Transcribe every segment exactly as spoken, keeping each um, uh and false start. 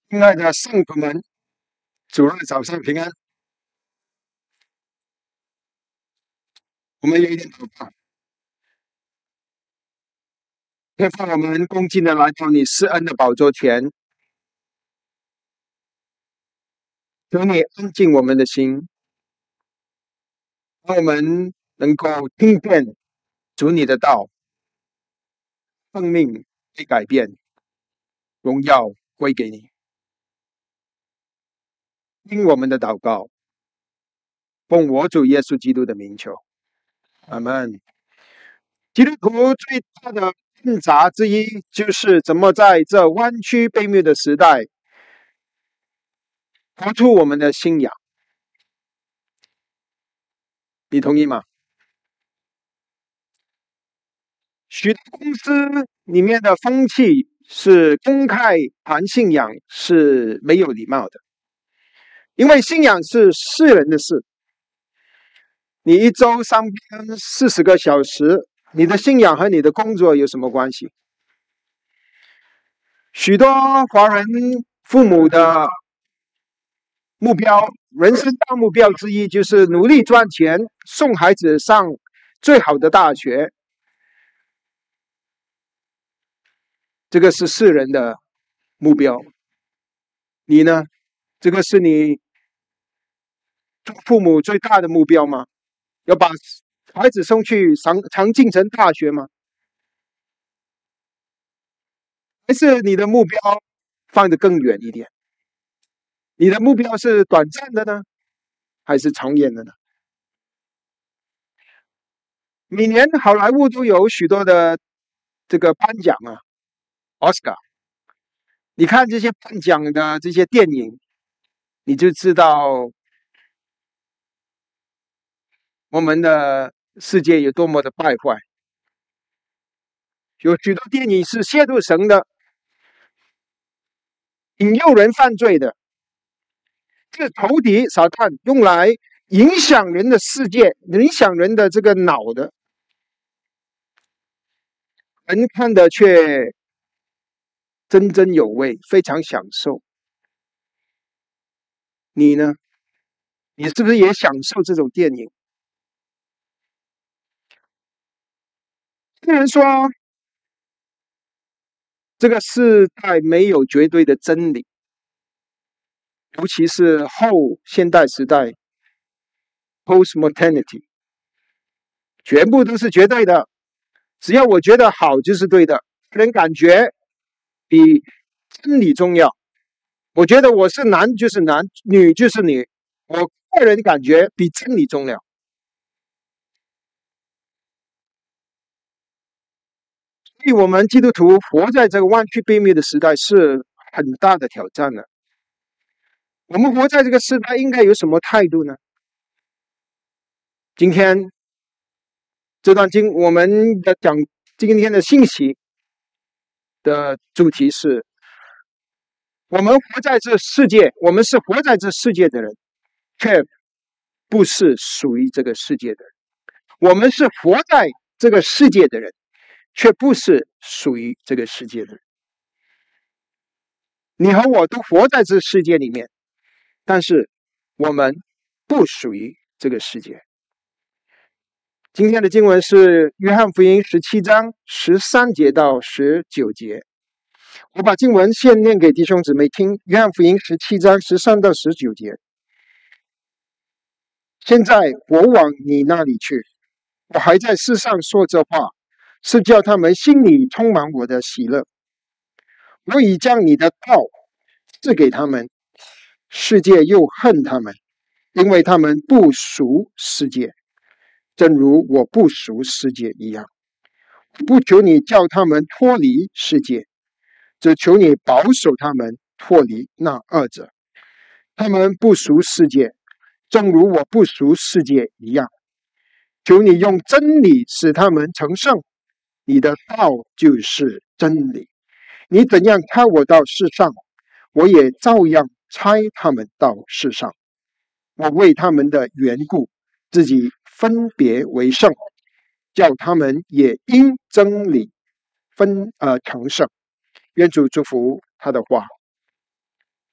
亲爱的圣徒们，主日早上平安。我们有一点祷告，天父，我们恭敬的来到你施恩的宝座前，求你安静我们的心，让我们能够听见主你的道，生命被改变，荣耀归给你。听我们的祷告，奉我主耶稣基督的名求，阿们。基督徒最大的挣扎之一，就是怎么在这弯曲悖谬的时代，活出我们的信仰。你同意吗？许多公司里面的风气是公开谈信仰是没有礼貌的，因为信仰是世人的事。你一周上班四十个小时，你的信仰和你的工作有什么关系？许多华人父母的目标，人生大目标之一就是努力赚钱，送孩子上最好的大学。这个是世人的目标。你呢？这个是你做父母最大的目标吗？要把孩子送去常常进城大学吗？还是你的目标放得更远一点？你的目标是短暂的呢，还是长远的呢？每年好莱坞都有许多的这个颁奖啊，奥斯卡。你看这些颁奖的这些电影，你就知道我们的世界有多么的败坏。有许多电影是亵渎神的，引诱人犯罪的，是仇敌撒旦用来影响人的世界，影响人的这个脑的，人看的却津津有味，非常享受。你呢？你是不是也享受这种电影？有人说，这个时代没有绝对的真理，尤其是后现代时代 （post-modernity）， 全部都是绝对的。只要我觉得好就是对的，个人感觉比真理重要。我觉得我是男就是男，女就是女，我个人感觉比真理重要。所以我们基督徒活在这个弯曲悖谬的时代是很大的挑战的。我们活在这个时代应该有什么态度呢？今天这段经我们的讲今天的信息的主题是，我们活在这世界，我们是活在这世界的人，却不是属于这个世界的人。我们是活在这个世界的人，却不是属于这个世界的人。你和我都活在这世界里面，但是我们不属于这个世界。今天的经文是约翰福音十七章十三节到十九节。我把经文先念给弟兄姊妹听。约翰福音十七章十三到十九节。现在我往你那里去，我还在世上说这话，是叫他们心里充满我的喜乐。我已将你的道赐给他们，世界又恨他们，因为他们不属世界，正如我不属世界一样。不求你叫他们脱离世界，只求你保守他们脱离那二者。他们不属世界，正如我不属世界一样。求你用真理使他们成圣，你的道就是真理。你怎样差我到世上，我也照样差他们到世上。我为他们的缘故，自己分别为圣，叫他们也因真理分呃成圣。愿主祝福他的话。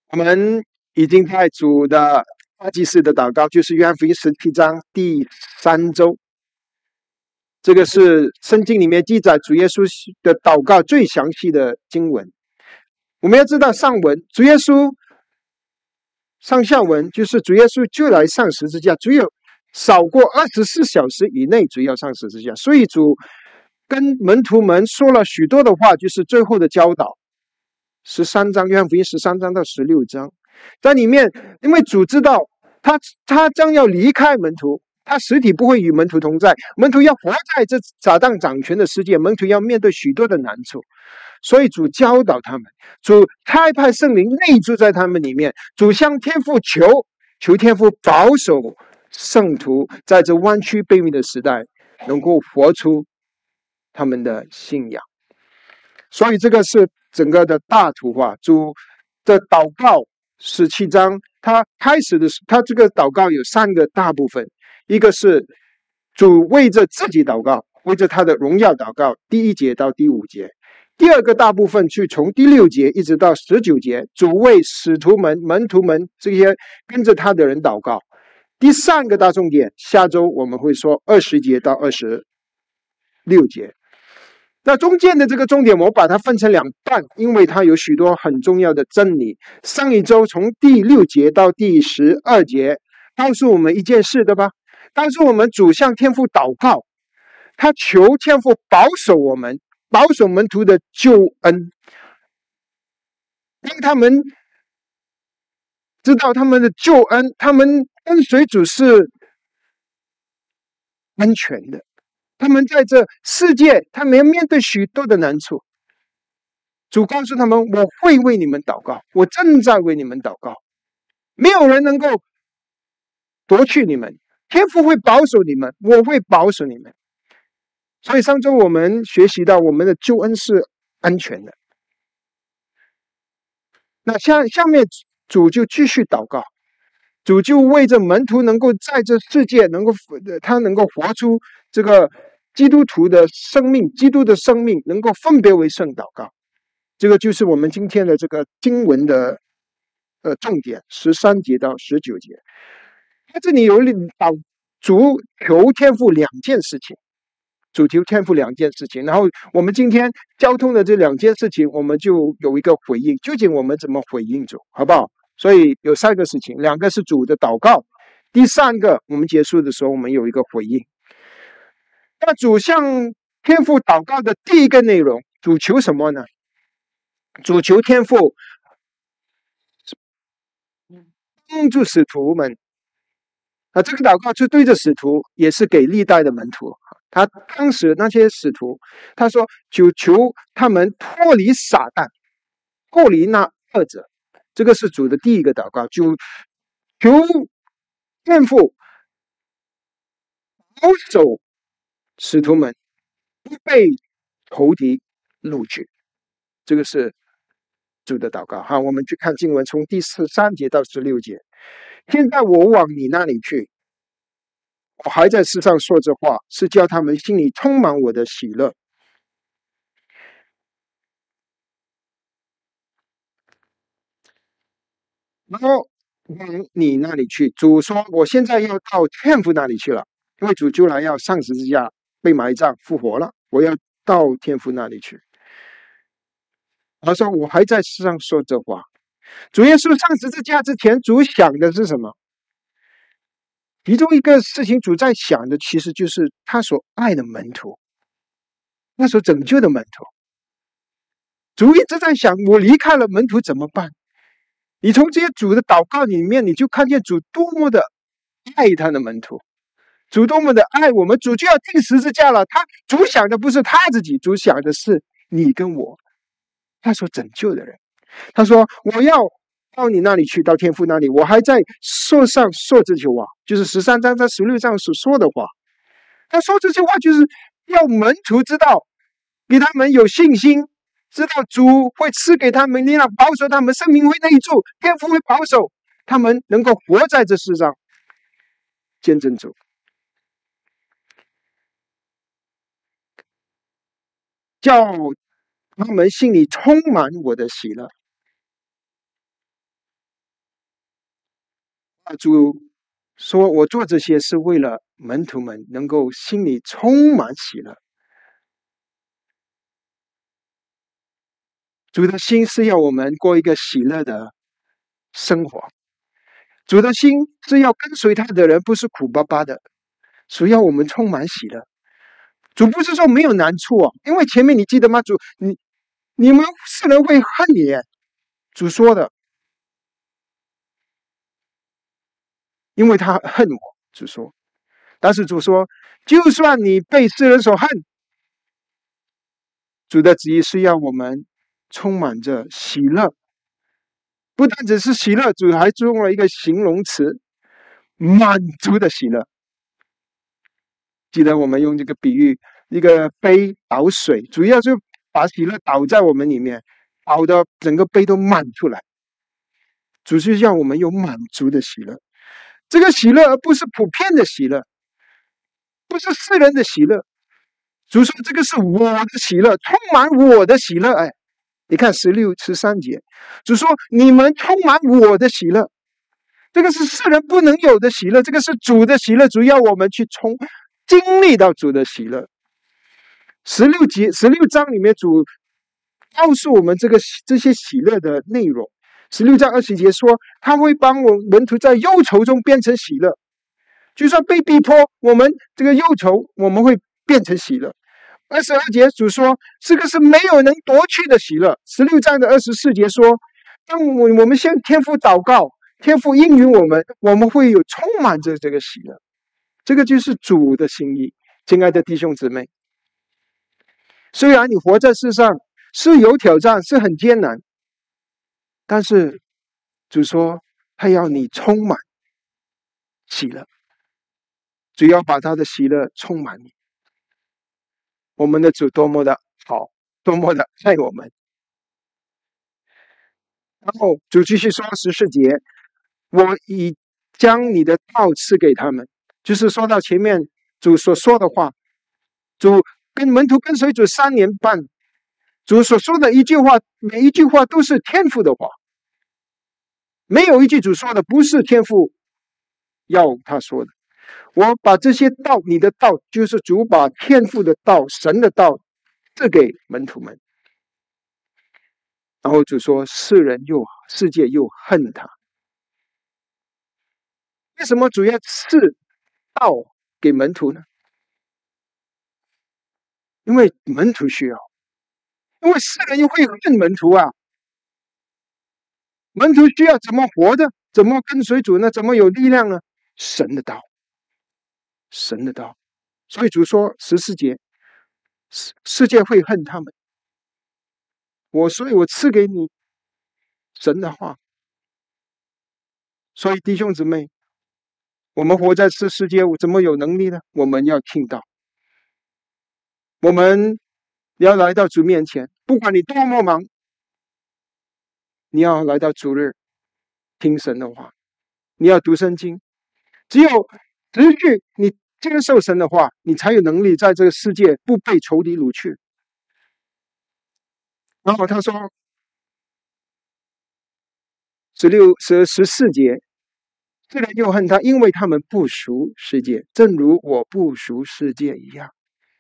我们已经在主的大祭司的祷告，就是约翰福音十七章第三周，这个是圣经里面记载主耶稣的祷告最详细的经文。我们要知道上文主耶稣上下文就是主耶稣就来上十字架，只有少过二十四小时以内主要上十字架，所以主跟门徒们说了许多的话，就是最后的教导。十三章约翰福音十三章到十六章，在里面，因为主知道他他将要离开门徒，他实体不会与门徒同在，门徒要活在这撒旦掌权的世界，门徒要面对许多的难处，所以主教导他们，主差派圣灵内住在他们里面，主向天父求求天父保守圣徒在这弯曲悖逆的时代能够活出他们的信仰。所以这个是整个的大图画。主的祷告十七章，他开始的他这个祷告有三个大部分，一个是主为着自己祷告，为着他的荣耀祷告，第一节到第五节。第二个大部分去从第六节一直到十九节，主为使徒们、门徒们这些跟着他的人祷告。第三个大重点，下周我们会说二十节到二十六节。那中间的这个重点，我把它分成两半，因为它有许多很重要的真理。上一周从第六节到第十二节，告诉我们一件事，对吧？告诉我们主向天父祷告，他求天父保守我们，保守门徒的救恩，让他们知道他们的救恩，他们跟随主是安全的。他们在这世界，他们要面对许多的难处。主告诉他们：“我会为你们祷告，我正在为你们祷告，没有人能够夺去你们，天父会保守你们，我会保守你们。”所以上周我们学习到，我们的救恩是安全的。那下下面主就继续祷告。主就为着门徒能够在这世界能够他能够活出这个基督徒的生命，基督的生命能够分别为圣祷告。这个就是我们今天的这个经文的呃重点，十三节到十九节。他这里有祷主求天父两件事情，主求天父两件事情，然后我们今天交通的这两件事情，我们就有一个回应，究竟我们怎么回应主，好不好？所以有三个事情，两个是主的祷告，第三个我们结束的时候我们有一个回应。那主向天父祷告的第一个内容，主求什么呢？主求天父帮助使徒们。啊，这个祷告就对着使徒，也是给历代的门徒。他当时那些使徒，他说就求他们脱离撒旦，脱离那恶者。这个是主的第一个祷告，就求天父保守使徒们不被仇敌掳去。这个是主的祷告。好，我们去看经文，从第十三节到十六节。现在我往你那里去，我还在世上说这话，是叫他们心里充满我的喜乐。然后往你那里去，主说我现在要到天父那里去了，因为主就来要上十字架被埋葬复活了，我要到天父那里去。他说我还在世上说这话。主耶稣上十字架之前，主想的是什么？其中一个事情主在想的其实就是他所爱的门徒，他所拯救的门徒。主一直在想，我离开了门徒怎么办？你从这些主的祷告里面，你就看见主多么的爱他的门徒，主多么的爱我们。主就要钉十字架了，他主想的不是他自己，主想的是你跟我，他所拯救的人。他说我要到你那里去，到天父那里，我还在说上说这句话，就是十三章在十六章所说的话。他说这句话就是要门徒知道，给他们有信心，知道主会赐给他们力量，保守他们生命会内住，天父会保守他们能够活在这世上，见证主，叫他们心里充满我的喜乐。 主说我做这些是为了门徒们能够心里充满喜乐。主的心是要我们过一个喜乐的生活，主的心是要跟随他的人不是苦巴巴的，主要我们充满喜乐。主不是说没有难处啊，因为前面你记得吗？主，你你们世人会恨你，主说的，因为他恨我，主说。但是主说，就算你被世人所恨，主的旨意是要我们充满着喜乐，不单只是喜乐，主还用了一个形容词，满足的喜乐。记得我们用这个比喻，一个杯倒水，主要就把喜乐倒在我们里面，倒的整个杯都满出来。主是让我们有满足的喜乐，这个喜乐而不是普遍的喜乐，不是世人的喜乐。主说这个是我的喜乐，充满我的喜乐。哎，你看十六、十三节，主说你们充满我的喜乐，这个是世人不能有的喜乐，这个是主的喜乐，主要我们去充经历到主的喜乐。十六节、十六章里面，主告诉我们这个这些喜乐的内容。十六章二十节说，他会帮我们门徒在忧愁中变成喜乐，就算被逼迫，我们这个忧愁我们会变成喜乐。二十二节主说，这个是没有能夺去的喜乐。十六章的二十四节说，当我我们向天父祷告，天父应允我们，我们会有充满着这个喜乐。这个就是主的心意。亲爱的弟兄姊妹，虽然你活在世上是有挑战，是很艰难，但是主说他要你充满喜乐，主要把他的喜乐充满你。我们的主多么的好，多么的爱我们。然后主继续说十四节，我已将你的道赐给他们，就是说到前面主所说的话。主跟门徒跟随主三年半，主所说的一句话，每一句话都是天父的话，没有一句主说的不是天父要他说的。我把这些道，你的道，就是主把天父的道、神的道赐给门徒们。然后主说，世人又世界又恨他。为什么主要赐道给门徒呢？因为门徒需要，因为世人又会恨门徒啊。门徒需要怎么活的？怎么跟随主呢？怎么有力量呢？神的道，神的道。所以主说十四节，世世界会恨他们。我所以，我赐给你神的话。所以弟兄姊妹，我们活在这世界，怎么有能力呢？我们要听到，我们要来到主面前，不管你多么忙，你要来到主日听神的话，你要读圣经。只有持续你接受神的话，你才有能力在这个世界不被仇敌掳去。然后他说十六十十四节，世人又恨他，因为他们不属世界，正如我不属世界一样。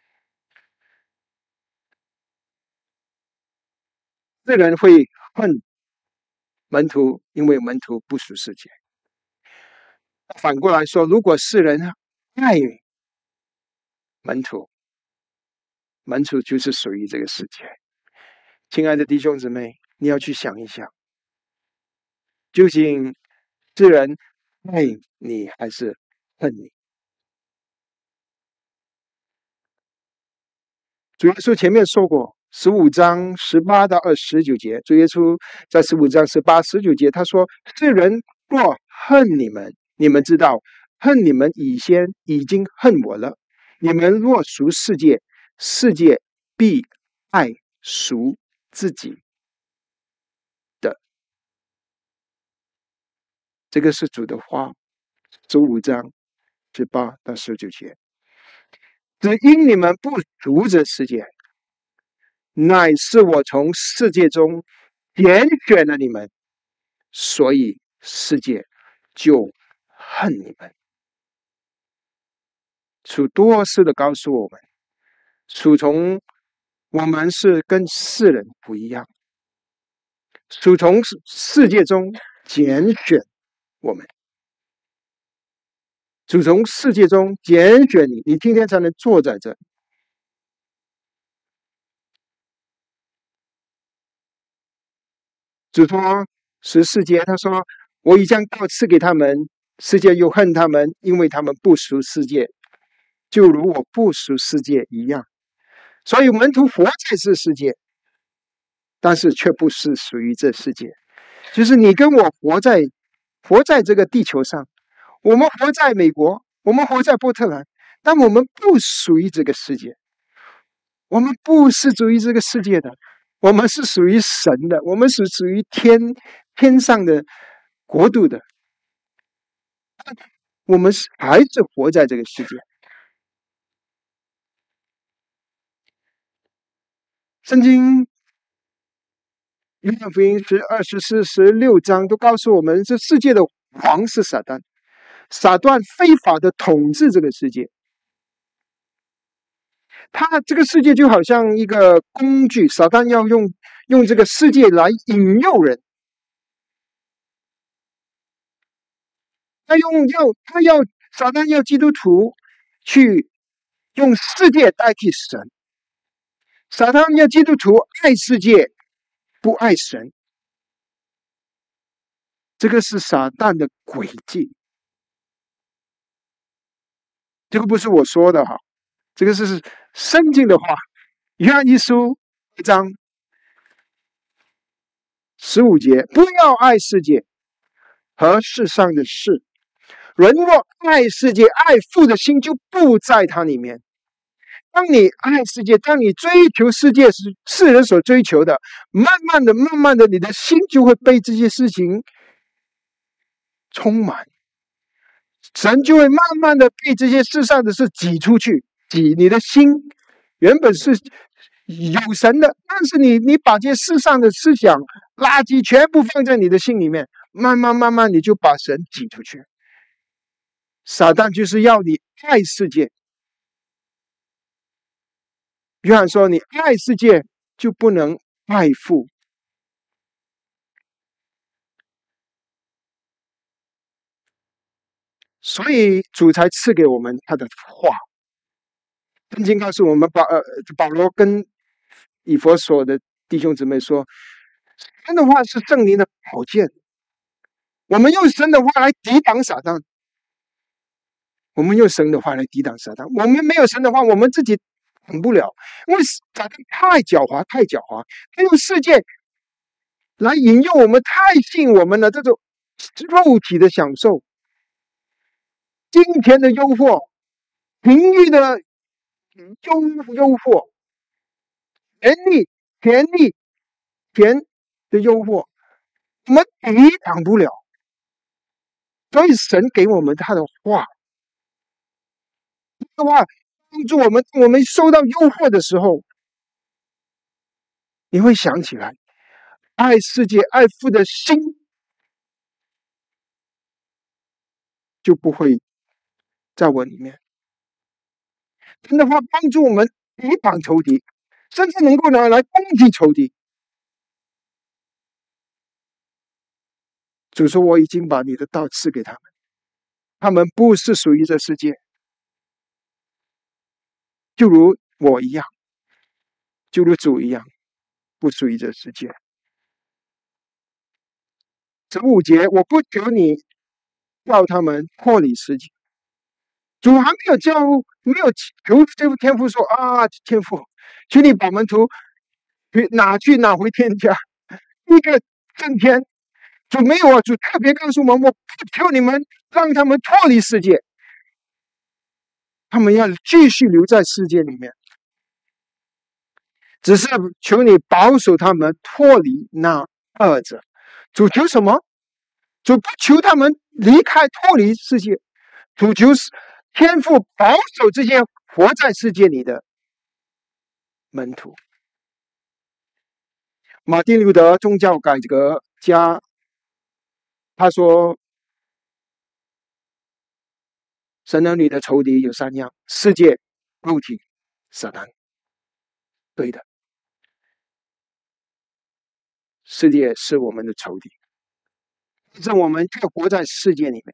世人会恨门徒，因为门徒不属世界。反过来说，如果世人爱门徒，门徒就是属于这个世界。亲爱的弟兄姊妹，你要去想一想，究竟世人爱你还是恨你？主耶稣前面说过，十五章十八到二十九节，主耶稣在十五章十八、十九节，他说：“世人若恨你们，你们知道，恨你们以先已经恨我了。你们若属世界，世界必爱属自己的。”这个是主的话，十五章十八到十九节。只因你们不属这世界，乃是我从世界中拣选了你们，所以世界就恨你们。主多次的告诉我们，主从我们是跟世人不一样，主从世界中拣选我们，主从世界中拣选你，你今天才能坐在这里。主说十四节，他说：“我已将道赐给他们，世界又恨他们，因为他们不属世界，就如我不属世界一样。”所以门徒活在这世界，但是却不是属于这世界。就是你跟我活在活在这个地球上，我们活在美国，我们活在波特兰，但我们不属于这个世界，我们不是属于这个世界的，我们是属于神的，我们是属于天天上的国度的，我们是还是活在这个世界。圣经约翰福音十二、十四、十六章都告诉我们，这世界的王是撒旦，撒旦非法的统治这个世界。他这个世界就好像一个工具，撒旦要用用这个世界来引诱人，他用要他要撒旦要基督徒去用世界代替神，撒旦要基督徒爱世界不爱神，这个是撒旦的诡计。这个不是我说的哈，这个是圣经的话。约翰一书一章十五节，不要爱世界和世上的事，人若爱世界，爱父的心就不在他里面。当你爱世界，当你追求世界是世人所追求的，慢慢的慢慢的你的心就会被这些事情充满，神就会慢慢的被这些世上的事挤出去，挤你的心原本是有神的，但是你你把这些世上的思想垃圾全部放在你的心里面，慢慢慢慢你就把神挤出去。撒旦就是要你爱世界。约翰说，你爱世界就不能爱父。所以主才赐给我们他的话。圣经告诉我们，保呃保罗跟以弗所的弟兄姊妹说，神的话是圣灵的宝剑，我们用神的话来抵挡撒旦，我们用神的话来抵挡撒旦。我们没有神的话，我们自己挡不了，因为撒旦太狡猾，太狡猾，他用世界来引诱我们，太吸引我们的这种肉体的享受、金钱的诱惑、情欲的诱诱惑、权力、权力、钱的诱惑，我们抵挡不了。所以神给我们他的话，这个话帮助我们，我们受到诱惑的时候，你会想起来，爱世界、爱父的心就不会在我里面。神的话帮助我们抵挡仇敌，甚至能够拿来攻击仇敌。主说，我已经把你的道赐给他们，他们不是属于这世界，就如我一样，就如主一样，不属于这世界。十五节，我不求你叫他们脱离世界。主还没有叫，没有求这位天父说啊，天父，求你把门徒拿去拿回天家，一个正天。主没有啊，主特别告诉我们，我不求你们让他们脱离世界，他们要继续留在世界里面，只是求你保守他们脱离那二者。主求什么？主不求他们离开脱离世界，主求天父保守这些活在世界里的门徒。马丁路德宗教改革家他说， 神儿女的仇敌有三样：世界、肉体、撒旦。对的，世界是我们的仇敌，这我们就活在世界里面。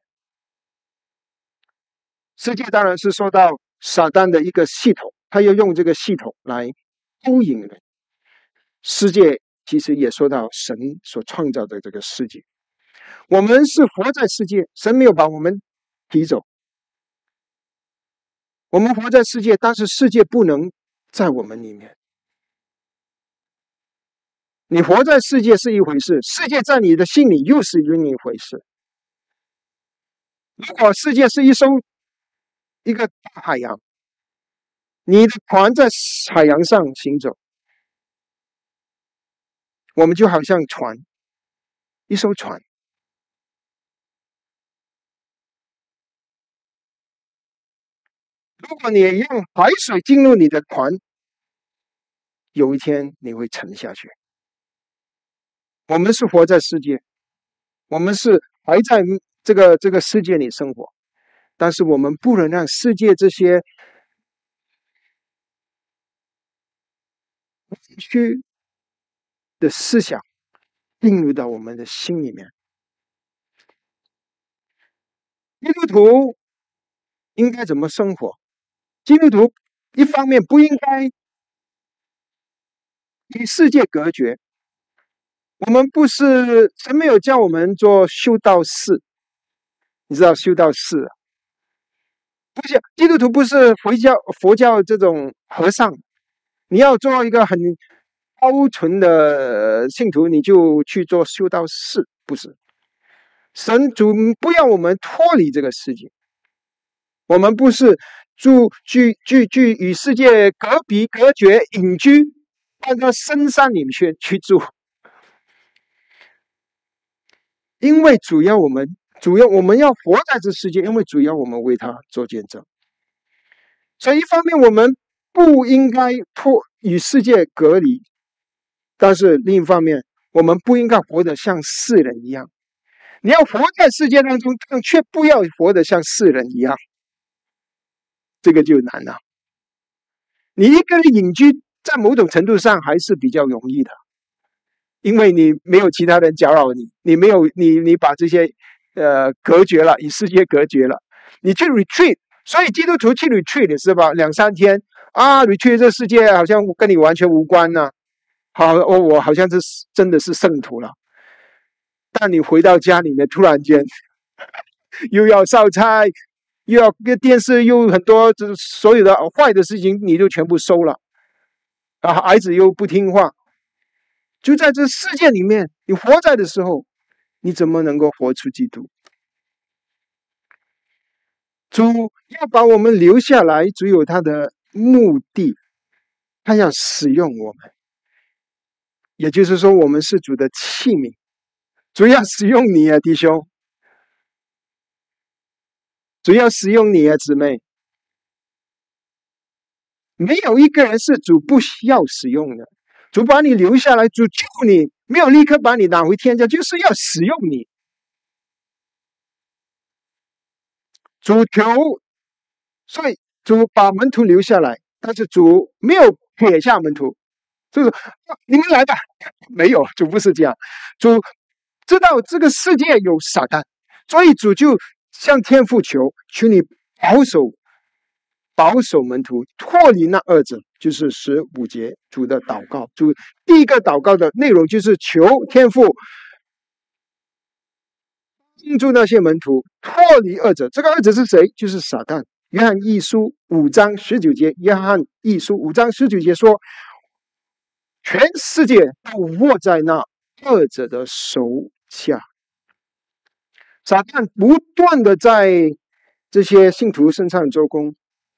世界当然是受到撒旦的一个系统，他要用这个系统来勾引人。世界其实也说到神所创造的这个世界，我们是活在世界，神没有把我们提走。我们活在世界，但是世界不能在我们里面。你活在世界是一回事，世界在你的心里又是另一回事。如果世界是一艘一个大海洋，你的船在海洋上行走，我们就好像船，一艘船。如果你让海水进入你的船，有一天你会沉下去。我们是活在世界，我们是还在这个这个世界里生活，但是我们不能让世界这些弯曲的思想进入到我们的心里面。基督徒应该怎么生活？基督徒一方面不应该与世界隔绝，我们不是神没有叫我们做修道士，你知道修道士啊？不是基督徒，不是佛教佛教这种和尚，你要做一个很高纯的信徒，你就去做修道士，不是。神主不要我们脱离这个世界，我们不是住居居居与世界隔壁隔绝隐居，到到深山里面去去住。因为主要我们主要我们要活在这世界，因为主要我们为他做见证。所以一方面我们不应该脱与世界隔离，但是另一方面我们不应该活得像世人一样。你要活在世界当中，但却不要活得像世人一样，这个就难了。你一个人隐居，在某种程度上还是比较容易的，因为你没有其他人搅扰你，你没有你你把这些呃隔绝了，与世界隔绝了。你去 retreat， 所以基督徒去 retreat 是吧？两三天啊 ，retreat 这世界好像跟你完全无关呢、啊。好，我我好像是真的是圣徒了。但你回到家里面，突然间又要烧菜，又要电视，又很多所有的坏的事情，你就全部收了。啊，孩子又不听话，就在这世界里面，你活在的时候，你怎么能够活出基督？主要把我们留下来，只有他的目的，他要使用我们，也就是说，我们是主的器皿。主要使用你啊，弟兄！主要使用你啊，姊妹！没有一个人是主不需要使用的。主把你留下来，主救你，没有立刻把你拿回天家，就是要使用你。主求，所以主把门徒留下来，但是主没有撇下门徒，就是你们来吧。没有，主不是这样。主知道这个世界有撒旦，所以主就向天父求，求你保守保守门徒脱离那二者，就是十五节主的祷告。主第一个祷告的内容就是求天父帮助那些门徒脱离二者。这个二者是谁？就是撒旦。约翰一书五章十九节，约翰一书五章十九节说，全世界都握在那二者的手下。撒旦不断的在这些信徒身上做工，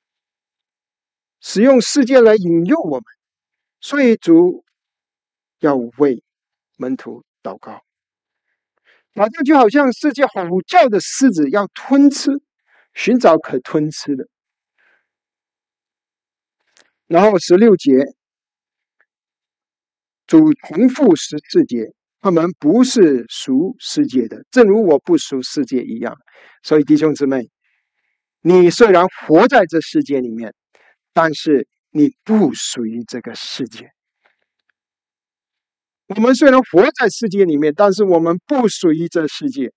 使用世界来引诱我们，所以主要为门徒祷告。撒旦就好像世界吼叫的狮子，要吞吃，寻找可吞吃的。然后十六节，主重复十四节，他们不是属世界的，正如我不属世界一样。所以弟兄姊妹， 你虽然活在这世界里面，但是你不属于这个世界。我们虽然活在世界里面，但是我们不属于这世界。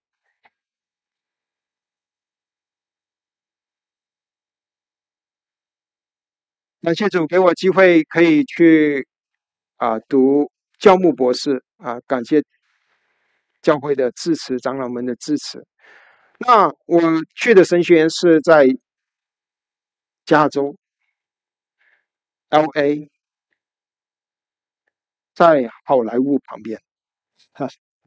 感谢主给我机会可以去啊、读教牧博士啊、感谢教会的支持，长老们的支持。那我去的神学院是在加州 L A，在好莱坞旁边。啊，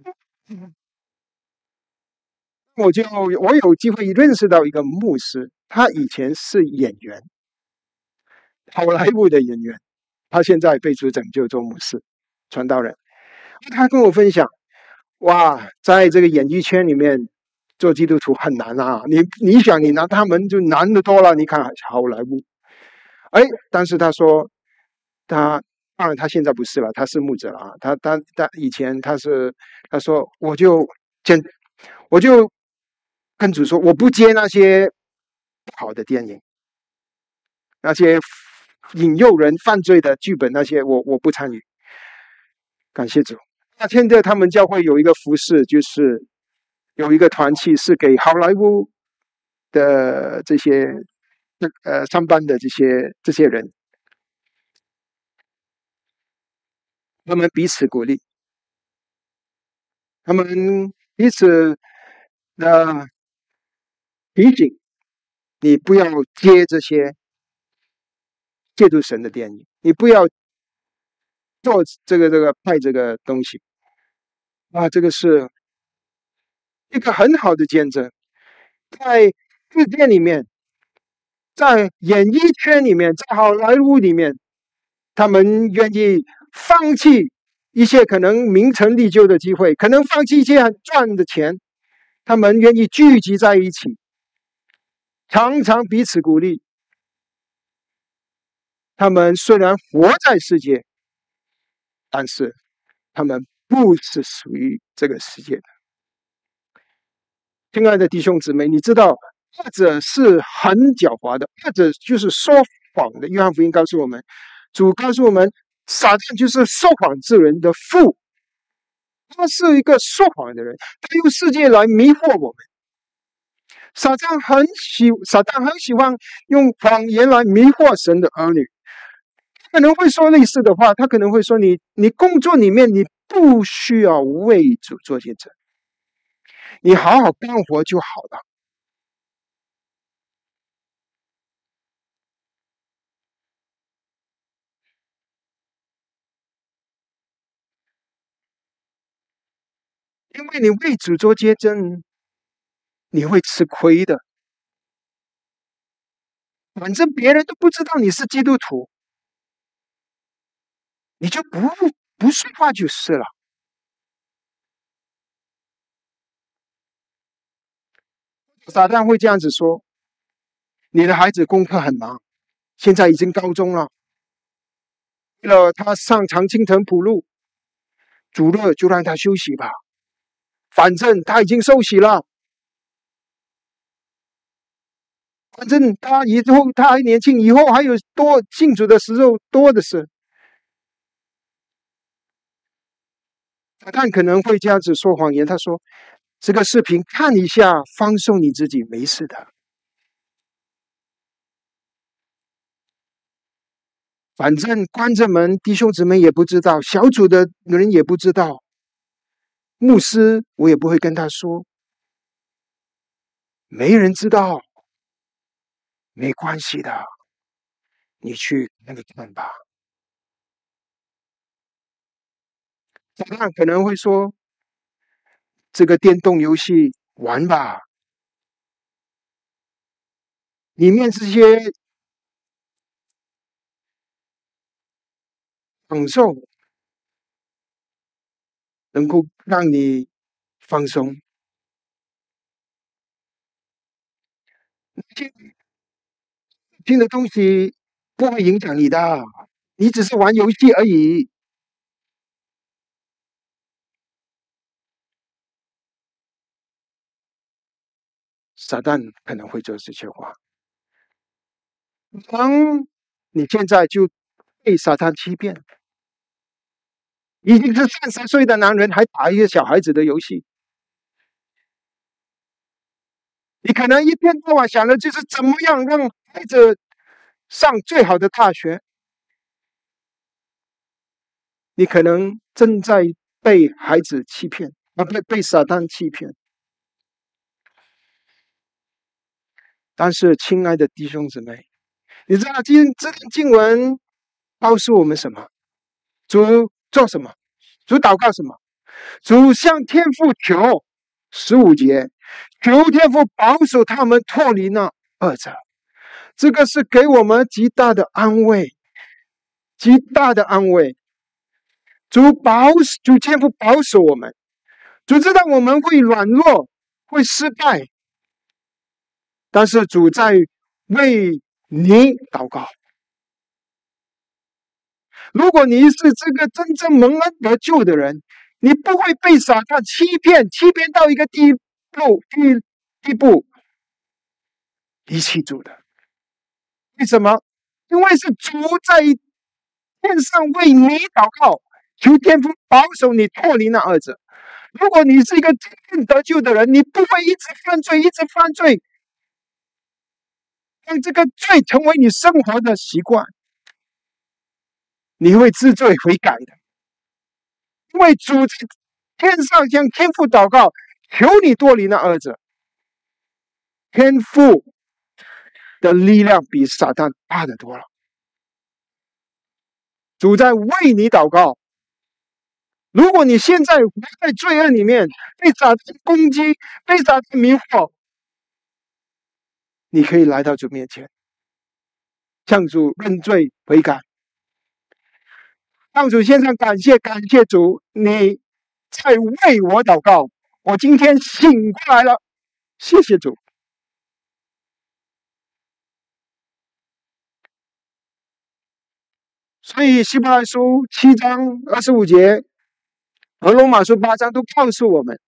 我就我有机会认识到一个牧师，他以前是演员，好莱坞的演员，他现在被主拯救做牧师、传道人。他跟我分享，哇，在这个演艺圈里面做基督徒很难啊！你你想，你拿他们就难得多了。你看好莱坞，哎，但是他说他。当然，他现在不是了，他是牧者了啊。他他他以前他是他说，我就见我就跟主说，我不接那些不好的电影，那些引诱人犯罪的剧本，那些我我不参与。感谢主。那现在他们教会有一个服饰，就是有一个团契是给好莱坞的这些呃上班的这些这些人，他们彼此鼓励，他们彼此的提醒你不要接这些亵渎神的电影，你不要做这个这个派这个东西啊，这个是一个很好的见证。在世界里面，在演艺圈里面，在好莱坞里面，他们愿意放弃一些可能名成利就的机会，可能放弃一些很赚的钱，他们愿意聚集在一起，常常彼此鼓励。他们虽然活在世界，但是他们不是属于这个世界的。亲爱的弟兄姊妹，你知道恶者是很狡猾的，恶者就是说谎的。约翰福音告诉我们，主告诉我们，撒旦就是说谎之人的父，他是一个说谎的人，他用世界来迷惑我们。撒旦很喜，撒旦很喜欢用谎言来迷惑神的儿女。可能会说类似的话，他可能会说你：“你工作里面你不需要为主做见证，你好好干活就好了。”因为你为主做见证，你会吃亏的。反正别人都不知道你是基督徒，你就不不说话就是了。撒旦会这样子说：“你的孩子功课很忙，现在已经高中了，为了他上常青藤普路，主日就让他休息吧，反正他已经受洗了。”反正他以后他还年轻，以后还有多庆祝的时候多的是。撒旦可能会这样子说谎言，他说：“这个视频看一下，放松你自己，没事的。反正关着门，弟兄姊妹也不知道，小组的人也不知道，牧师我也不会跟他说，没人知道，没关系的，你去那个看吧。”撒旦可能会说：“这个电动游戏玩吧，里面这些享受能够让你放松，听听的东西不会影响你的，你只是玩游戏而已。”撒旦可能会做这些话。 可能你现在就被撒旦欺骗，已经是三十岁的男人还打一个小孩子的游戏。你可能一天到晚想的就是怎么样让孩子上最好的大学，你可能正在被孩子欺骗，啊，被被撒旦欺骗。但是，亲爱的弟兄姊妹，你知道今这段经文告诉我们什么？主做什么？主祷告什么？主向天父求，十五节，求天父保守他们脱离那恶者。这个是给我们极大的安慰，极大的安慰。主保主天父保守我们，主知道我们会软弱，会失败，但是主在为你祷告。如果你是这个真正蒙恩得救的人，你不会被撒旦欺骗，欺骗到一个地步，地地步离弃主的。为什么？因为是主在天上为你祷告，求天父保守你脱离那二者。如果你是一个真正得救的人，你不会一直犯罪，一直犯罪，让这个罪成为你生活的习惯。你会知罪悔改的，因为主在天上向天父祷告，求你脱离那二者。天父的力量比撒旦大得多了。主在为你祷告。如果你现在活在罪恶里面，被撒旦攻击，被撒旦迷惑，你可以来到主面前，向主认罪悔改。向主献上感谢，感谢主，你在为我祷告，我今天醒过来了，谢谢主。所以希伯来书七章二十五节和罗马书八章都告诉我们，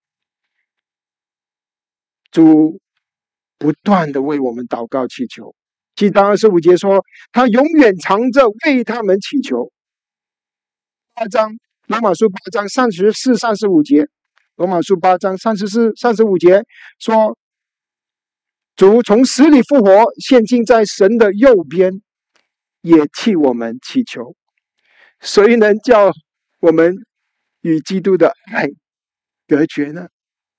主不断的为我们祷告祈求。七章二十五节说，他永远藏着为他们祈求。八章罗马书八章三十四、三十五节，罗马书八章三十四、三十五节说，主从死里复活，现今在神的右边，也替我们祈求。谁能叫我们与基督的爱隔绝呢？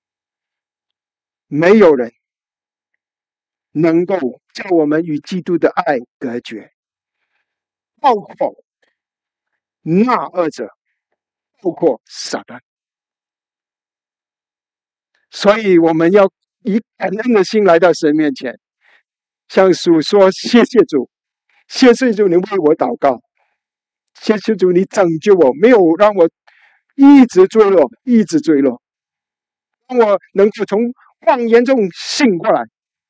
没有人能够叫我们与基督的爱隔绝，包括那二者，包括撒旦。所以我们要以感恩的心来到神面前，向主说谢谢主，谢谢主，你为我祷告，谢谢主，你拯救我，没有让我一直坠落，一直坠落，让我能够从谎言中醒过来。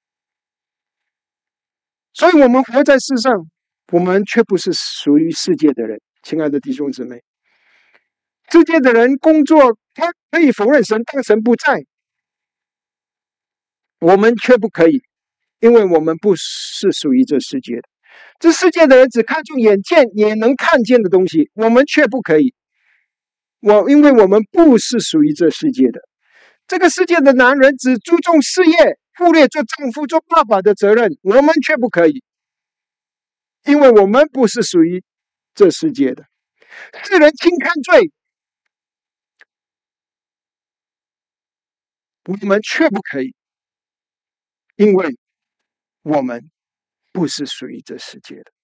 所以我们活在世上，我们却不是属于世界的人。亲爱的弟兄姊妹，世界的人工作，他可以否认神，当神不在，我们却不可以，因为我们不是属于这世界的。这世界的人只看重眼见也能看见的东西，我们却不可以。我因为我们不是属于这世界的。这个世界的男人只注重事业，忽略做丈夫、做爸爸的责任，我们却不可以，因为我们不是属于这世界的。世人轻看罪，我们却不可以，因为我们不是属于这世界的。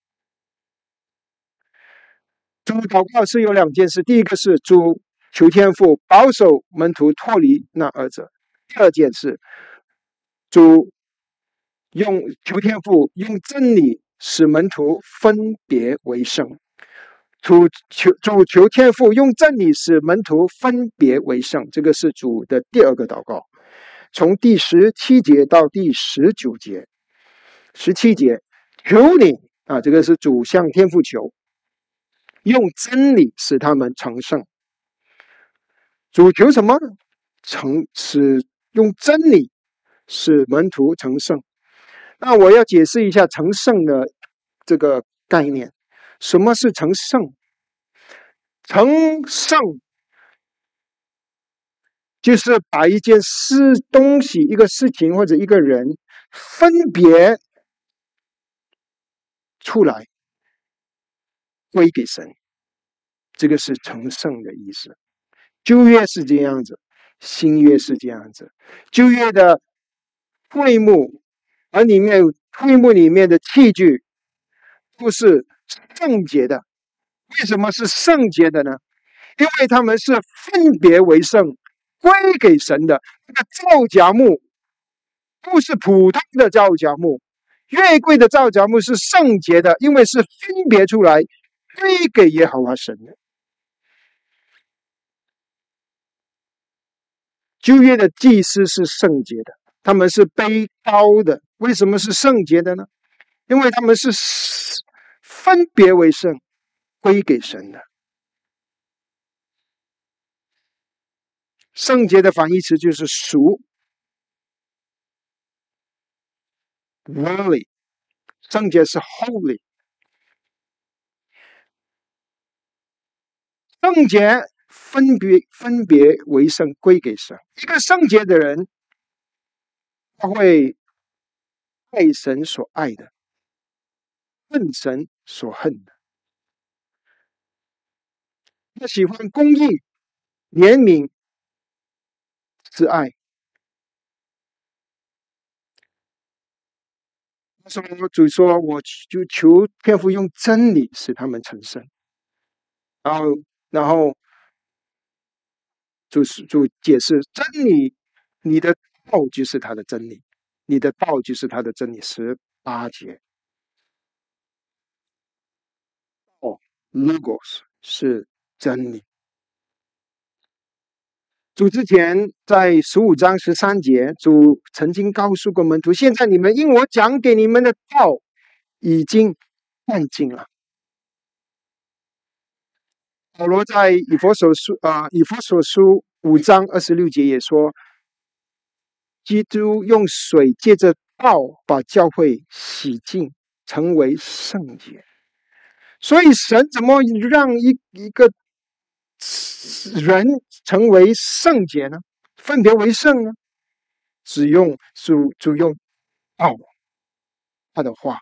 主祷告是有两件事，第一个是主求天父保守门徒脱离那二者，第二件事，主用求天父用真理使门徒分别为圣。主求主求天父用真理使门徒分别为圣，这个是主的第二个祷告。从第十七节到第十九节，十七节，求你啊，这个是主向天父求，用真理使他们成圣。主求什么？成使用真理使门徒成圣。那我要解释一下成圣的这个概念。什么是成圣？成圣就是把一件事、东西、一个事情或者一个人分别出来归给神，这个是成圣的意思。旧约是这样子，新约是这样子。旧约的会幕，而里面会幕里面的器具都是圣洁的。为什么是圣洁的呢？因为他们是分别为圣，归给神的。那个皂荚木不是普通的皂荚木，越贵的皂荚木是圣洁的，因为是分别出来归给耶和华神的。旧约的祭司是圣洁的，他们是背刀的。为什么是圣洁的呢？因为他们是分别为圣，归给神的。圣洁的反义词就是属 ，worthy。圣洁是 holy。圣洁分别分别为圣，归给神。一个圣洁的人，他会爱神所爱的，恨神所恨的。他喜欢公义、怜悯、慈爱。所以主说：“我就求天父用真理使他们成圣。”然后，然后主主解释真理，你的道就是他的真理，你的道就是他的真理。十八节，哦 ，logos 是真理。主之前在十五章十三节，主曾经告诉过门徒：现在你们因我讲给你们的道已经看尽了。保罗在以弗所书啊、呃，以弗所书五章二十六节也说，基督用水借着道把教会洗净，成为圣洁。所以神怎么让一一个人成为圣洁呢？分别为圣呢？只用主主用道，他的话。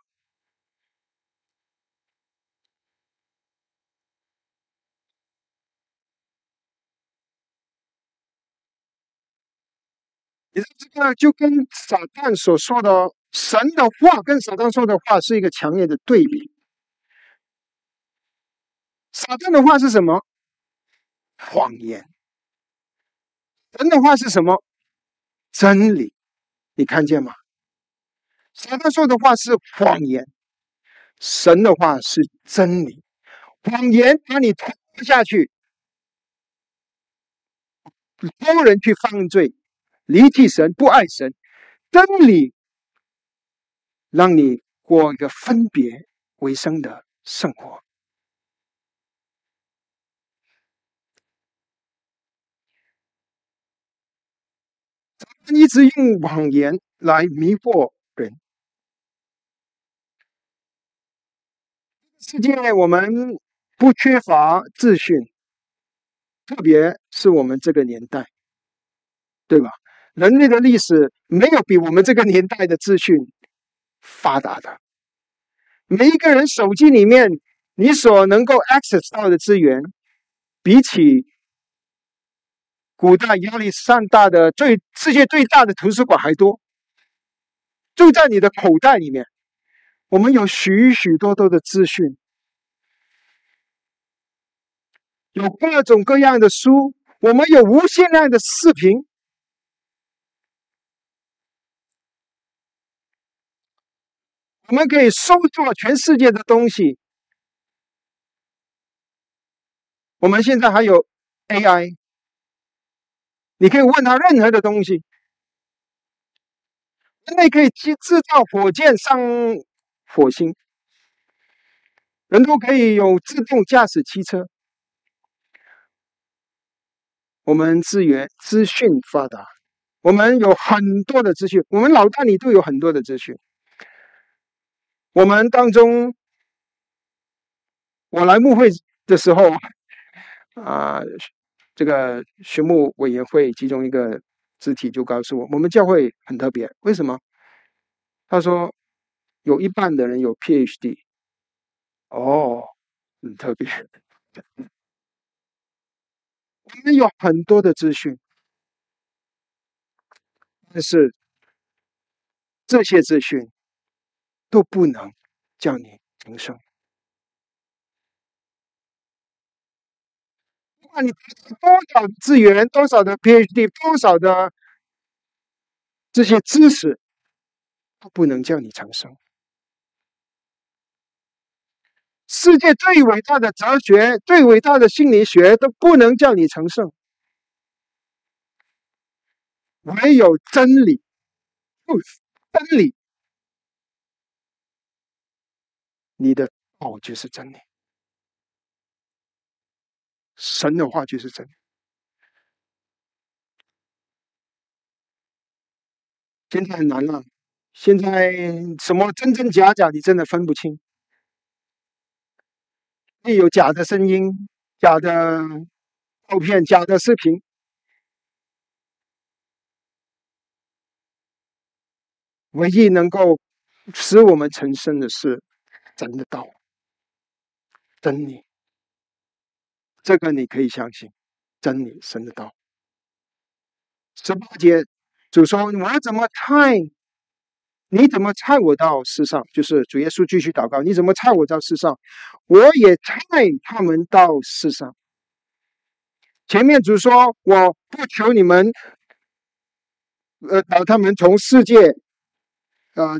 你这个就跟撒旦所说的神的话跟撒旦说的话是一个强烈的对比。撒旦的话是什么？谎言。神的话是什么？真理。你看见吗？撒旦说的话是谎言，神的话是真理。谎言把你拖下去，多人去犯罪，离弃神，不爱神。真理让你过一个分别为圣的生活。他一直用谎言来迷惑人。世界我们不缺乏资讯，特别是我们这个年代，对吧？人类的历史没有比我们这个年代的资讯发达的。每一个人手机里面，你所能够 access 到的资源，比起古代亚历山大的最世界最大的图书馆还多，就在你的口袋里面。我们有许许多多的资讯，有各种各样的书，我们有无限量的视频。我们可以搜索全世界的东西。我们现在还有 A I， 你可以问他任何的东西。人类可以制造火箭上火星，人都可以有自动驾驶汽车。我们资源资讯发达，我们有很多的资讯，我们脑袋里都有很多的资讯。我们当中我来牧会的时候啊、呃，这个学牧委员会其中一个肢体就告诉我，我们教会很特别，为什么？他说有一半的人有 P H D， 哦，很特别。我们有很多的资讯，但是这些资讯都不能叫你重生。不管你多少资源、多少的 P H D、多少的这些知识，都不能叫你长生。世界最伟大的哲学、最伟大的心理学都不能叫你成圣，唯有真理，真理，你的道就是真理，神的话就是真理。现在很难了，现在什么真真假假，你真的分不清。也有假的声音、假的照片、假的视频。唯一能够使我们成圣的是真的道、真理。这个你可以相信，真理、神的道。十八节主说：“我要怎么猜？你怎么猜我到世上？”就是主耶稣继续祷告：“你怎么猜我到世上？我也猜他们到世上。”前面主说：“我不求你们，呃，把他们从世界，呃，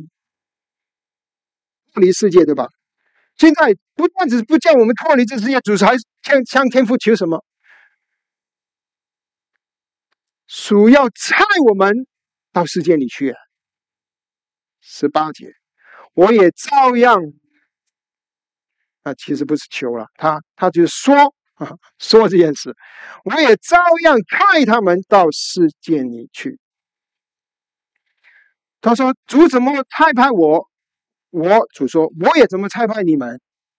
脱离世界，对吧？”现在不但只不叫我们脱离这世界，主还向向天父求什么？主要猜我们到世界里去。十八节，我也照样，啊，其实不是求了，他他就说啊，说这件事，我也照样派他们到世界里去。他说：“主怎么差派我？我主说，我也怎么差派你们。”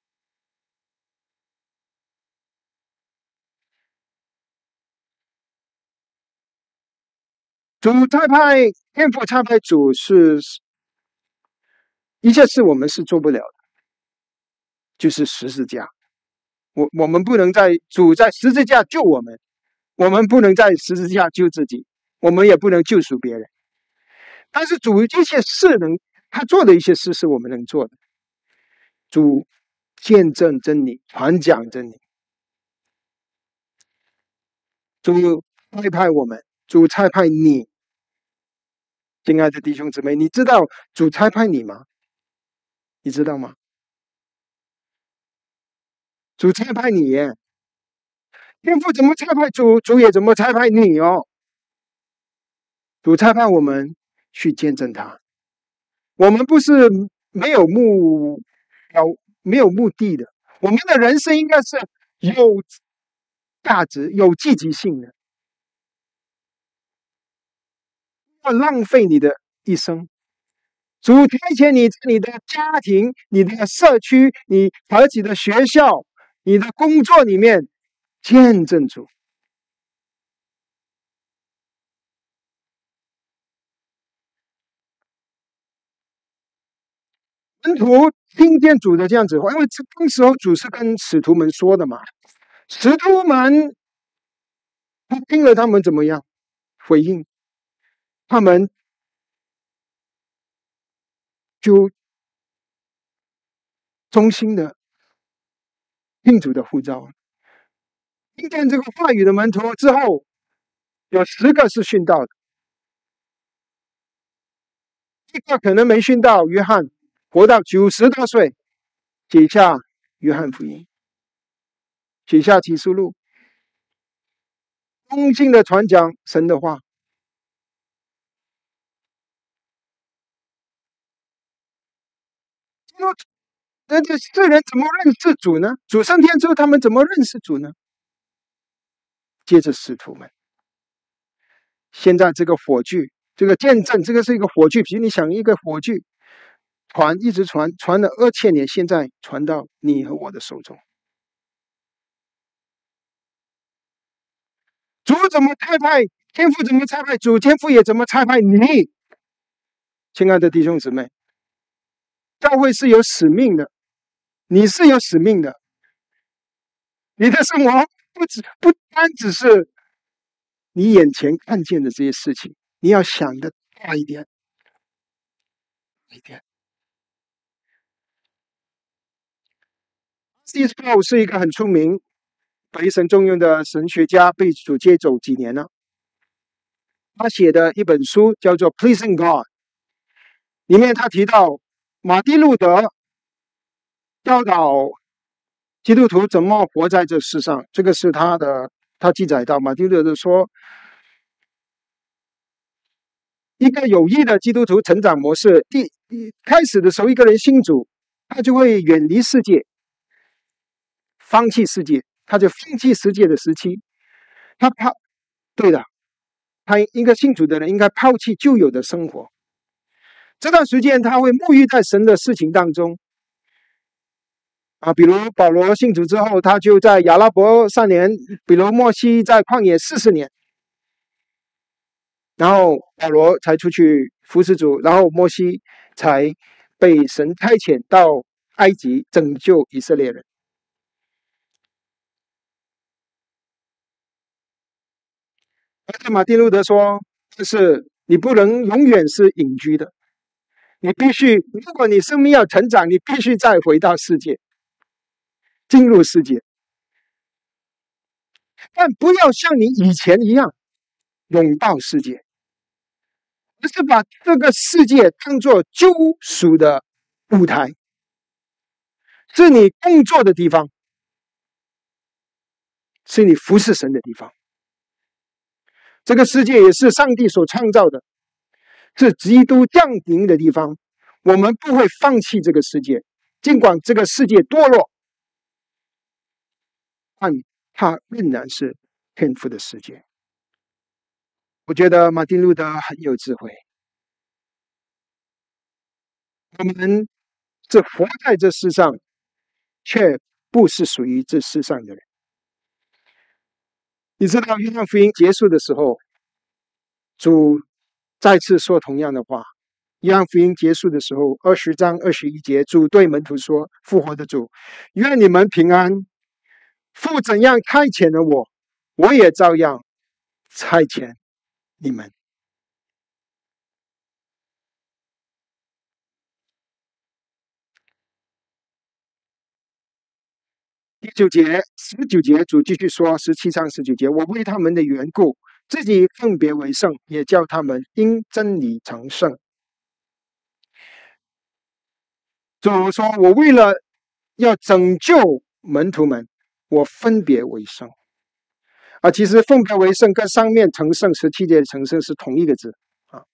主差派，天父差派主是一切事我们是做不了的，就是十字架。我我们不能在主在十字架救我们，我们不能在十字架救自己，我们也不能救赎别人。但是主一切事能，他做的一些事是我们能做的。主见证真理，传讲真理。主差派我们，主差派你。亲爱的弟兄姊妹，你知道主差派你吗？你知道吗？主差派你耶，天父怎么差派主，主也怎么差派你哦。主差派我们去见证他，我们不是没有目标、没有目的的，我们的人生应该是有价值、有积极性的，不要浪费你的一生。主差遣你在你的家庭、你的社区、你儿子的学校、你的工作里面见证主。门徒听见主的这样子话，因为这当时候主是跟使徒们说的嘛，使徒们他听了，他们怎么样回应？他们就衷心的听主的呼召。听见这个话语的门徒之后，有十个是殉道的，一个可能没殉道。约翰活到九十多岁，写下约翰福音，写下启示录，忠心的传讲神的话。那这这人怎么认识主呢？主升天之后，他们怎么认识主呢？接着使徒们，现在这个火炬，这个见证，这个是一个火炬皮。你想，一个火炬传，一直传，传了二千年，现在传到你和我的手中。 主怎么差派，天父怎么差派主，天父也怎么差派你。亲爱的弟兄姊妹，教会是有使命的，你是有使命的。你的生活不只不单只是你眼前看见的这些事情，你要想的大一点，一点。C S Paul 是一个很出名、被神重用的神学家，被主接走几年了。他写的一本书叫做《Pleasing God》，里面他提到马丁路德教导基督徒怎么活在这世上，这个是他的，他记载到马丁路德说，一个有益的基督徒成长模式，第一开始的时候，一个人信主，他就会远离世界，放弃世界，他就放弃世界的时期，他抛，对的，他一个信主的人应该抛弃旧有的生活。这段时间他会沐浴在神的事情当中啊，比如保罗信主之后，他就在亚拉伯三年，比如摩西在旷野四十年，然后保罗才出去服侍主，然后摩西才被神差遣到埃及拯救以色列人。而且马丁路德说，就是你不能永远是隐居的，你必须，如果你生命要成长，你必须再回到世界，进入世界，但不要像你以前一样拥抱世界，而是把这个世界当作救赎的舞台，是你工作的地方，是你服侍神的地方。这个世界也是上帝所创造的，是基督降临的地方。我们不会放弃这个世界，尽管这个世界堕落，但它仍然是天父的世界。我觉得马丁路德很有智慧。我们这活在这世上，却不是属于这世上的人。你知道约翰福音结束的时候，主再次说同样的话。约翰福音结束的时候，二十章二十一节，主对门徒说：“复活的主，愿你们平安。父怎样差遣了我，我也照样差遣你们。”第九节、十九节，主继续说，十七章十九节，我为他们的缘故，自己分别为圣，也叫他们因真理成圣。主说，我为了要拯救门徒们，我分别为圣。啊，其实分别为圣跟上面成圣十七节的成圣是同一个字啊。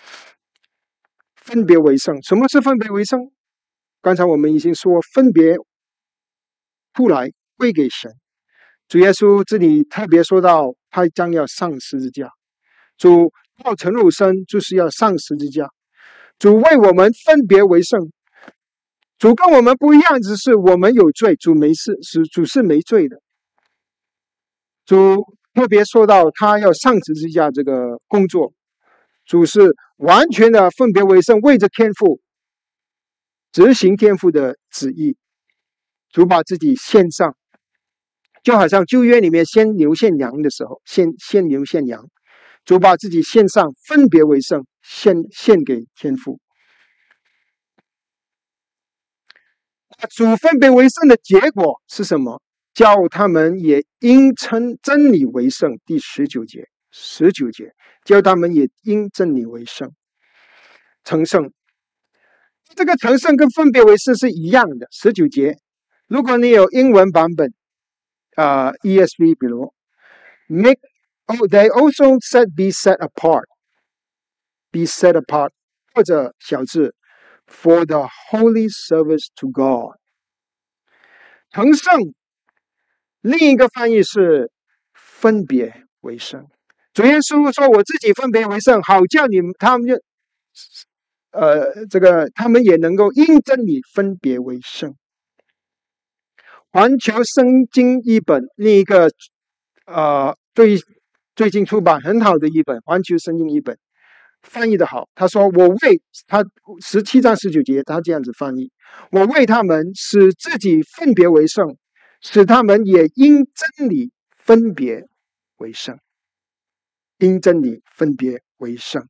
分别为圣，什么是分别为圣？刚才我们已经说，分别出来归给神。主耶稣这里特别说到，他将要上十字架。主道成肉身就是要上十字架。主为我们分别为圣。主跟我们不一样，只是我们有罪，主没事，是主是没罪的。主特别说到他要上十字架这个工作，主是完全的分别为圣，为着天父执行天父的旨意。主把自己献上，就好像旧约里面献牛献羊的时候，献献牛献羊，主把自己献上，分别为圣，献献给天父。主分别为圣的结果是什么？叫他们也因称真理为圣。第十九节，十九节，叫他们也因真理为圣，成圣。这个成圣跟分别为圣是一样的。十九节，如果你有英文版本，啊、呃、，E S V， 比如 make oh they also said be set apart, be set apart， 或者小字 for the holy service to God。成圣，另一个翻译是分别为圣。主耶稣说：“我自己分别为圣，好叫你们他们就，呃，这个他们也能够因真理分别为圣。”环球圣经译本另一个呃对最近出版很好的一本《环球圣经》一本，翻译的好。他说：“我为他十七章十九节，他这样子翻译：我为他们使自己分别为圣，使他们也因真理分别为圣。因真理分别为圣。”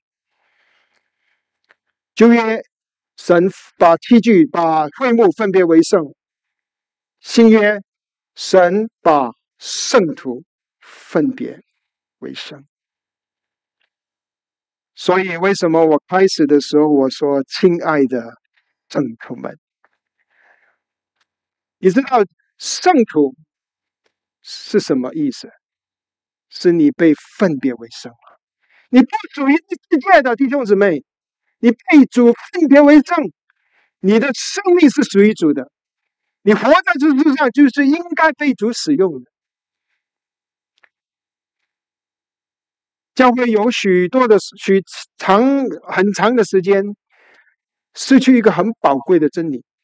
旧约神把器具、把会幕分别为圣；新约神把圣徒分别为圣。所以，为什么我开始的时候我说：“亲爱的圣徒们，你知道圣徒是什么意思？是你被分别为圣了，你不属于世界的弟兄姊妹，你被主分别为圣，你的生命是属于主的，你活在这世上就是应该被主使用的。”教会有许多的许长很长的时间失去一个很宝贵的真理。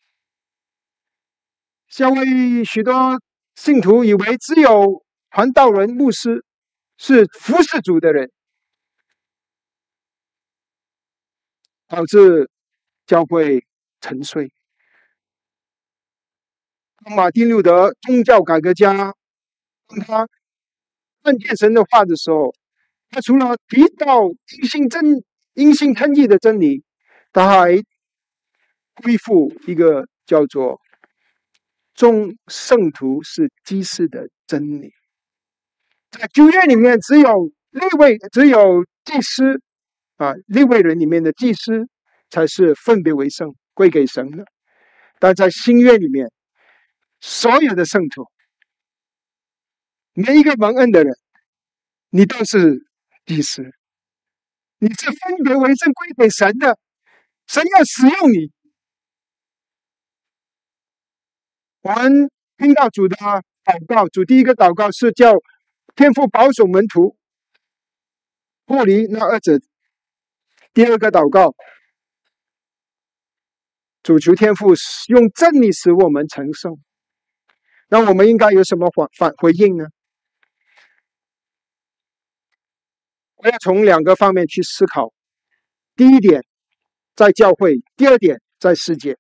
教会许多信徒以为只有传道人、牧师是服侍主的人，导致教会沉睡。马丁路德宗教改革家，当他看见神的话的时候，他除了提到因信真因信称义的真理，他还恢复一个叫做众圣徒是祭司的真理。在旧约里面，只有利未，只有祭司啊，利未人里面的祭司才是分别为圣，归给神的。但在新约里面，所有的圣徒，每一个蒙恩的人，你都是祭司，你是分别为圣归给神的，神要使用你。我们听到主的祷告，主第一个祷告是叫天父保守门徒脱离那二者。第二个祷告，主求天父用真理使我们成圣。那我们应该有什么反反回应呢？我要从两个方面去思考。第一点，在教会；第二点，在世界。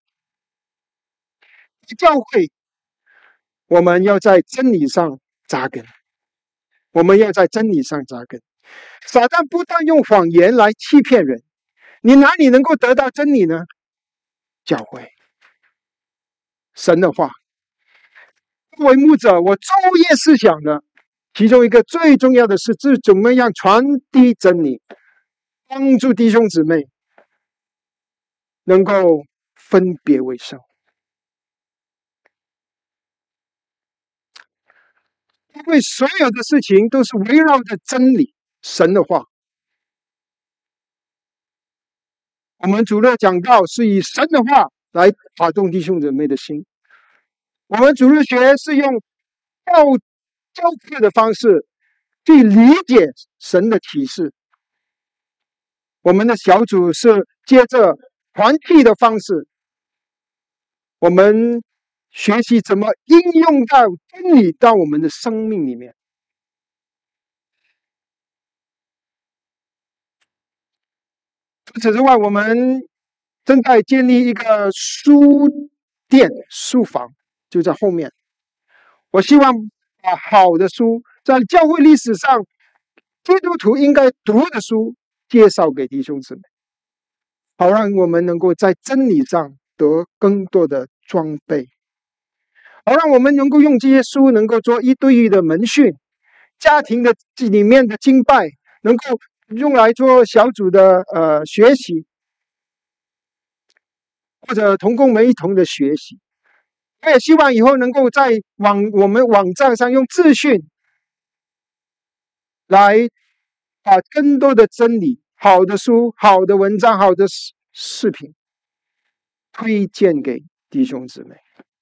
教会，我们要在真理上扎根，我们要在真理上扎根。撒旦不但用谎言来欺骗人，你哪里能够得到真理呢？教会，神的话。作为牧者，我昼夜思想的其中一个最重要的是，是怎么样传递真理，帮助弟兄姊妹能够分别为圣。因为所有的事情都是围绕着真理，神的话。我们主日讲道是以神的话来打动弟兄姊妹的心。我们主日学是用教教课的方式去理解神的启示。我们的小组是接着团契的方式，我们学习怎么应用到真理到我们的生命里面。除此之外，我们正在建立一个书店书房，就在后面。我希望把好的书，在教会历史上基督徒应该读的书介绍给弟兄姊妹，好让我们能够在真理上得更多的装备，好让我们能够用这些书能够做一对一的门训，家庭的里面的敬拜能够用来做小组的呃学习，或者同工们一同的学习。我也希望以后能够在网我们网站上用资讯来把更多的真理、好的书、好的文章、好的视频推荐给弟兄姊妹。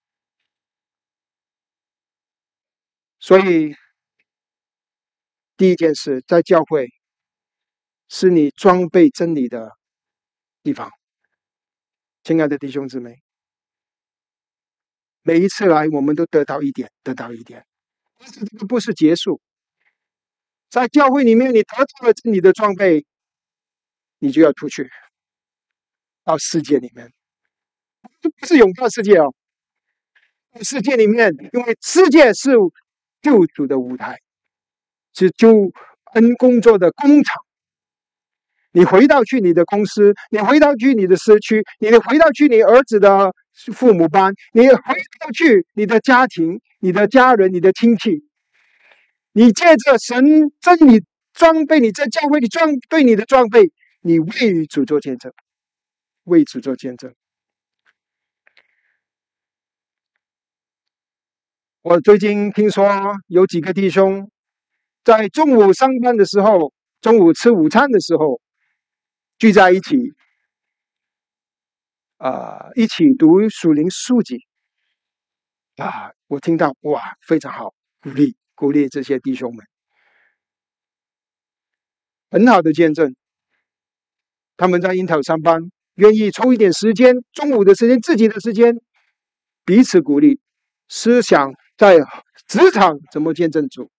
所以第一件事，在教会是你装备真理的地方。亲爱的弟兄姊妹，每一次来我们都得到一点，得到一点，但是这个不是结束。 在教会里面，你得到了真理的装备，你就要出去到世界里面，不是拥抱世界哦，世界里面，因为世界是救主的舞台，是救恩工作的工厂。你回到去你的公司，你回到去你的社区，你回到去你儿子的父母班，你回到去你的家庭、你的家人、你的亲戚，你借着神真理装备你在教会里装对你的装备，你为主做见证，为主做见证。我最近听说有几个弟兄在中午上班的时候，中午吃午餐的时候聚在一起，啊、呃，一起读属灵书籍啊！我听到哇，非常好，鼓励鼓励这些弟兄们，很好的见证。他们在樱桃上班，愿意抽一点时间，中午的时间，自己的时间，彼此鼓励，思想在职场怎么见证主，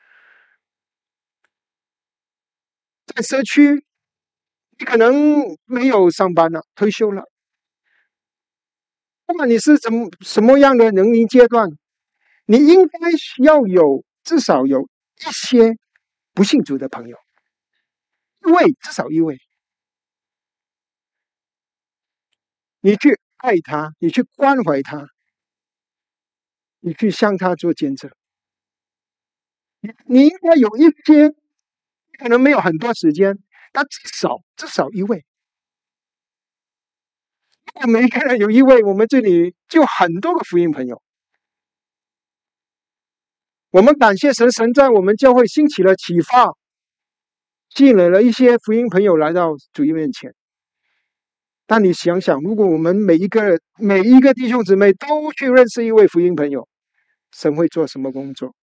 在社区，你可能没有上班了，退休了。不管你是怎么什么样的年龄阶段，你应该要有至少有一些不信主的朋友，一位至少一位，你去爱他，你去关怀他，你去向他做见证。你你应该有一些，可能没有很多时间，但至少至少一位。如果每一个人有一位，我们这里就很多个福音朋友。我们感谢神，神在我们教会兴起了启发，吸引了一些福音朋友来到主面前。但你想想，如果我们每一个每一个弟兄姊妹都去认识一位福音朋友，神会做什么工作？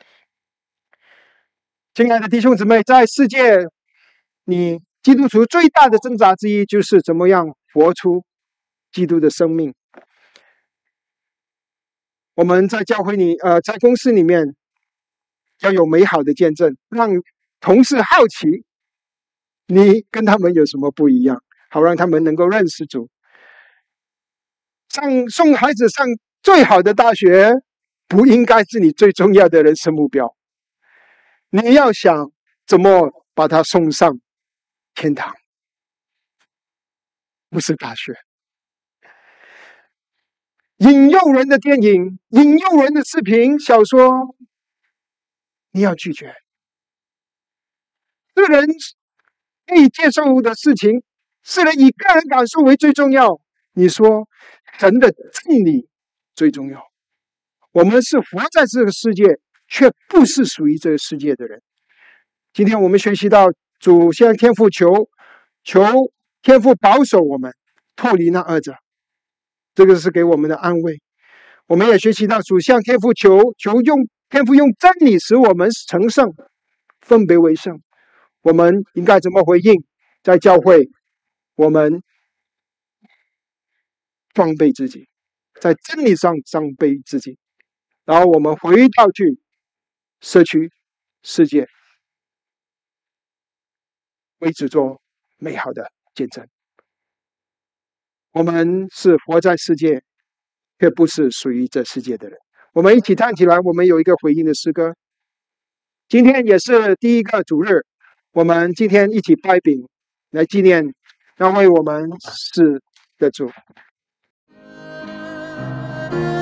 亲爱的弟兄姊妹，在世界，你基督徒最大的挣扎之一就是怎么样活出基督的生命。我们在教会里，呃，在公司里面要有美好的见证，让同事好奇你跟他们有什么不一样，好让他们能够认识主。上送孩子上最好的大学，不应该是你最重要的人生目标。你要想怎么把他送上天堂，不是大学。引诱人的电影、引诱人的视频、小说，你要拒绝。个人可以接受的事情，是人以个人感受为最重要。你说神的真理最重要。我们是活在这个世界，却不是属于这个世界的人。今天我们学习到主向天父求，求天父保守我们脱离那二者，这个是给我们的安慰。我们也学习到主向天父求，求用天父用真理使我们成圣，分别为圣。我们应该怎么回应？在教会，我们装备自己，在真理上装备自己，然后我们回到去社区、世界，为主做美好的见证。我们是活在世界，却不是属于这世界的人。我们一起站起来，我们有一个回应的诗歌。今天也是第一个主日，我们今天一起掰饼来纪念那位我们死的主。